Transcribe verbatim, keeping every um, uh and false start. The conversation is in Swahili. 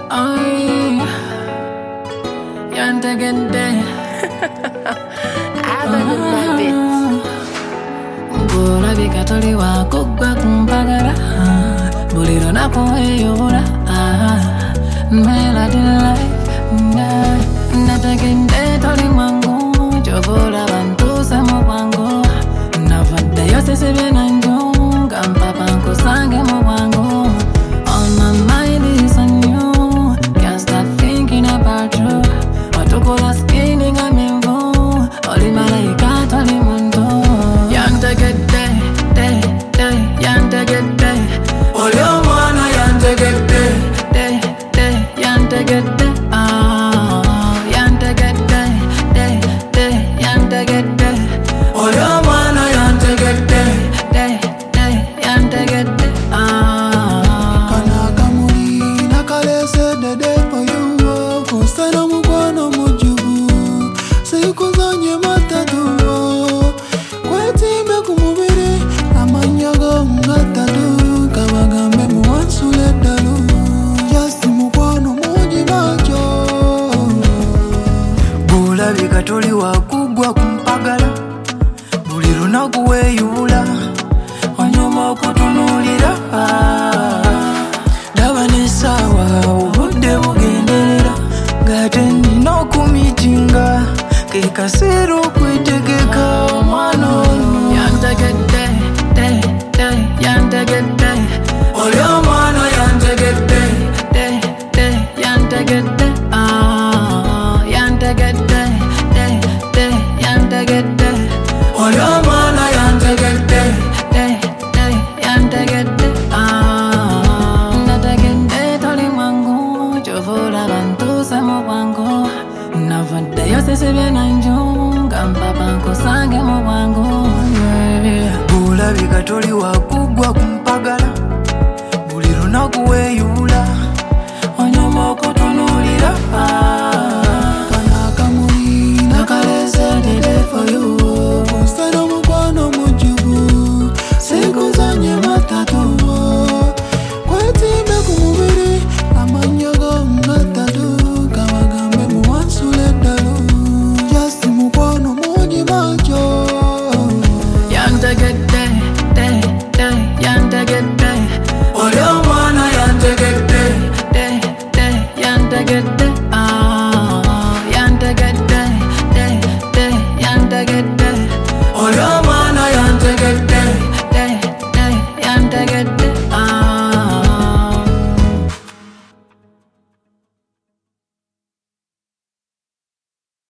Ay, yantegede. I love it. Gula bikatoli wako gwa kumpagala. Buliro nako eyobula. Melody life. Nategede toli mwangu. Jobula bantu semo wangu. Navada yose sebe nanjunga. Mpapa nko sange mo wangu. All my mind is on you. Can't stop thinking about you. Watukola skinny ngamimbo. Oli malaika toli mundo. Yantegede, de, de, yantegede. Oli omwana yantegede, de, de, yantegede. Ah, yantegede, de, de, yantegede. Oli omwana yantegede, de, de, yantegede. Ah. Kana kamuli nakalese dede for you. Kostana mukwano mujubu. Siku zanye matatu. Kwetime kumubiri amanyago ngatatu. Kabagambe muwansule dalu. Just mukwano mujibacho. Bula bikatoli wakugwa kumpagala. Buli lunaku weyubula. Wanyuma okutunulira. Daba nesawa obudde bugenderera. Ngate nina okumitinga. Kekasera okwetegeka omwana ono. Yantegede, de, de, yantegede. Oli omwana yantegede, de, de, yantegede. Ah, yantegede, de, de, yantegede. Oli omwana yantegede, de, de, yantegede. Ah, nategede toli mwangu. Jovula bantu semo wangu. Navada yose sebe nanjunga. Mpapa nko sange mo wangu. Yeah. Bula bikatoli wakugwa kumpagala. Buli lunaku weyubula.